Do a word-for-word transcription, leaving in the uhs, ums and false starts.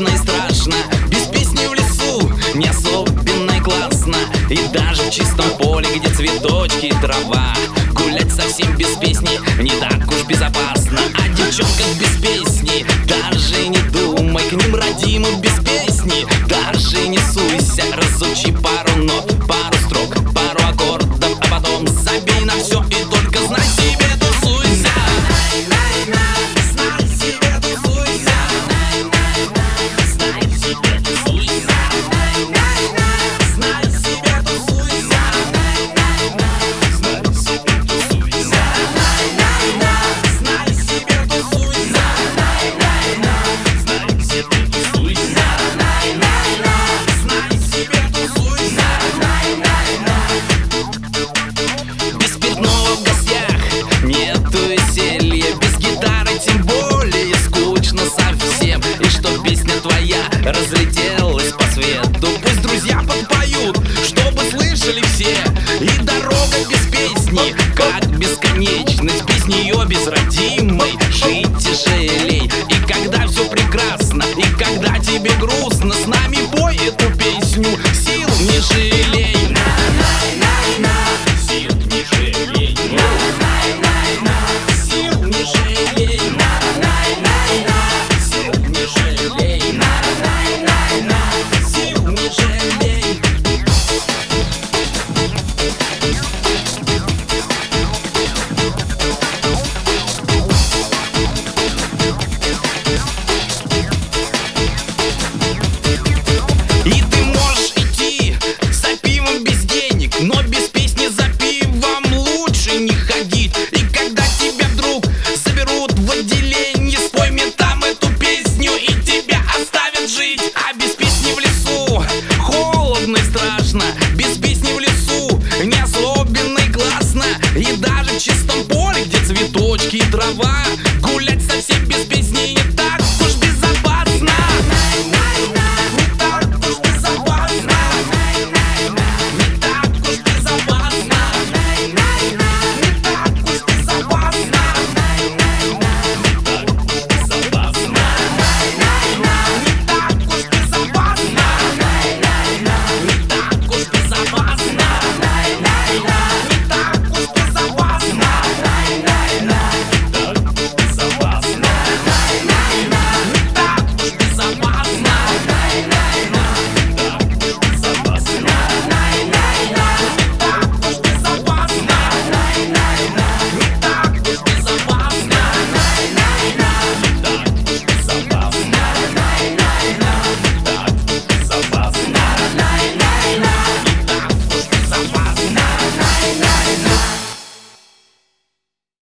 и страшно. Без песни в лесу не особенно и классно. И даже в чистом поле, где цветочки и трава, гулять совсем без песни не так уж безопасно. А девчонках без песни даже не думай, к ним родимы без песни. Даже не суйся, разучи пару нот, пару строк, пару аккордов, а потом забей на все и только знай себе тусуйся. Знай себе тусуйся. Знай себе тусуйся. Знай себе тусуйся. Знай себе тусуйся. Знай себе тусуйся. Знай себе тусуйся. Знай себе тусуйся. Без спиртного в гостях нету веселья, без гитары тем более скучно совсем. И что песня твоя разлетелась по свету, пусть друзья подпоют, чтобы слышали все. И дорога без песни, как бесконечность, без нее, без родимой, жить тяжелей. И когда все прекрасно, и когда тебе грустно, с нами пой эту песню, сил не жалей.